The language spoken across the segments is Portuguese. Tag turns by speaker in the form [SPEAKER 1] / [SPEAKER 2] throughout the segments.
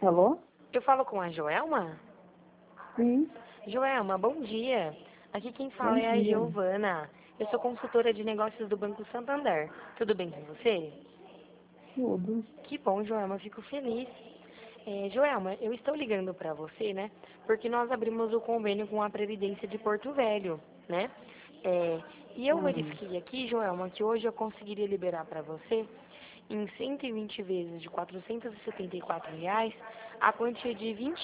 [SPEAKER 1] Alô?
[SPEAKER 2] Eu falo com a Joelma?
[SPEAKER 1] Sim,
[SPEAKER 2] Joelma, bom dia. Aqui quem
[SPEAKER 1] bom
[SPEAKER 2] fala é a
[SPEAKER 1] dia.
[SPEAKER 2] Giovana. Eu sou consultora de negócios do Banco Santander. Tudo bem com você?
[SPEAKER 1] Tudo.
[SPEAKER 2] Que bom, Joelma, fico feliz. Joelma, eu estou ligando para você, né? Porque nós abrimos o convênio com a Previdência de Porto Velho, né? E eu
[SPEAKER 1] Ah,
[SPEAKER 2] verifiquei aqui, Joelma, que hoje eu conseguiria liberar para você, em 120 vezes de R$ 474, a quantia de R$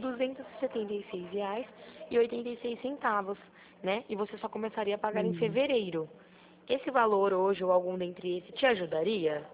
[SPEAKER 2] 20.276,86, né? E você só começaria a pagar em
[SPEAKER 1] hum.
[SPEAKER 2] fevereiro. Esse valor hoje ou algum dentre esse te ajudaria?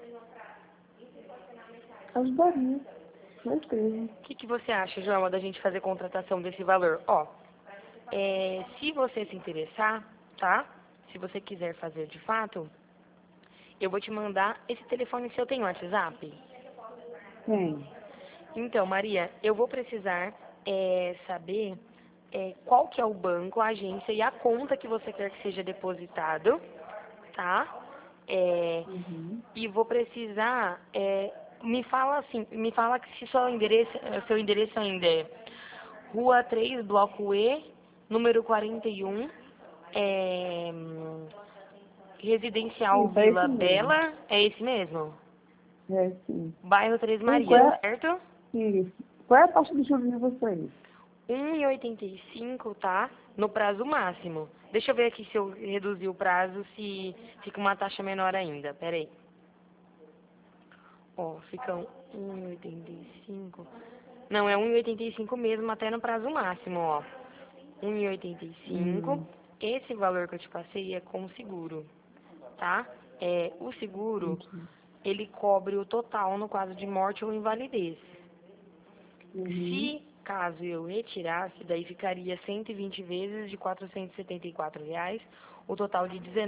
[SPEAKER 1] Ajudaria, certeza.
[SPEAKER 2] O que você acha, Joelma, da gente fazer contratação desse valor? Se você se interessar, tá? Se você quiser fazer de fato, eu vou te mandar esse telefone seu, tem WhatsApp?
[SPEAKER 1] Tem.
[SPEAKER 2] Então, Maria, eu vou precisar saber qual que é o banco, a agência e a conta que você quer que seja depositado, tá? É,
[SPEAKER 1] Uhum.
[SPEAKER 2] e vou precisar, me fala que se seu endereço ainda é Rua 3, Bloco E, número 41, é, Residencial
[SPEAKER 1] Isso, é
[SPEAKER 2] Vila
[SPEAKER 1] esse mesmo.
[SPEAKER 2] Bela, é esse mesmo?
[SPEAKER 1] É sim.
[SPEAKER 2] Bairro Três
[SPEAKER 1] Qual
[SPEAKER 2] Marias,
[SPEAKER 1] é,
[SPEAKER 2] certo?
[SPEAKER 1] isso. Qual é a taxa de juros de vocês?
[SPEAKER 2] 1,85, tá? No prazo máximo. Deixa eu ver aqui se eu reduzir o prazo, se fica uma taxa menor ainda. Pera aí. Ficam 1,85. Não, é 1,85 mesmo, até no prazo máximo, ó. 1,85.
[SPEAKER 1] Hum.
[SPEAKER 2] Esse valor que eu te passei é com seguro, tá? O seguro,
[SPEAKER 1] Entendi.
[SPEAKER 2] ele cobre o total no caso de morte ou invalidez.
[SPEAKER 1] Uhum.
[SPEAKER 2] Se caso eu retirasse, daí ficaria 120 vezes de R$ 474, o total de R$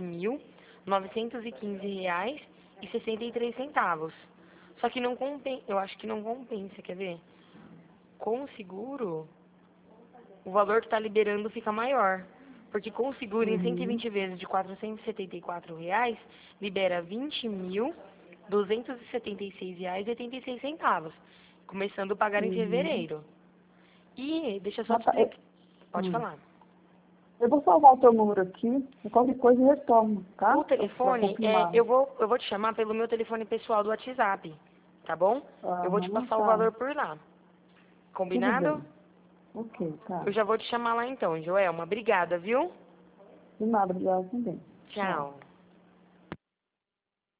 [SPEAKER 2] 19.915,63. Só que não compensa, eu acho que não compensa, quer ver? Com o seguro, o valor que está liberando fica maior. Porque com o seguro, em
[SPEAKER 1] Uhum.
[SPEAKER 2] 120 vezes de R$ 474, libera R$ 20.276,86, começando a pagar em
[SPEAKER 1] Uhum.
[SPEAKER 2] fevereiro. E deixa eu só te
[SPEAKER 1] Rapaz,
[SPEAKER 2] explicar. Pode
[SPEAKER 1] hum.
[SPEAKER 2] falar.
[SPEAKER 1] Eu vou salvar o teu número aqui, e qualquer coisa eu retorno, tá?
[SPEAKER 2] O
[SPEAKER 1] Pra
[SPEAKER 2] telefone,
[SPEAKER 1] confirmar.
[SPEAKER 2] eu vou te chamar pelo meu telefone pessoal do WhatsApp, tá bom? Eu vou te
[SPEAKER 1] Aham,
[SPEAKER 2] passar o
[SPEAKER 1] tá.
[SPEAKER 2] valor por lá.
[SPEAKER 1] Tudo
[SPEAKER 2] Combinado?
[SPEAKER 1] bem. Ok, tá.
[SPEAKER 2] Eu já vou te chamar lá então, Joelma. Obrigada, viu?
[SPEAKER 1] De nada, obrigada também. Tchau.
[SPEAKER 2] Tchau.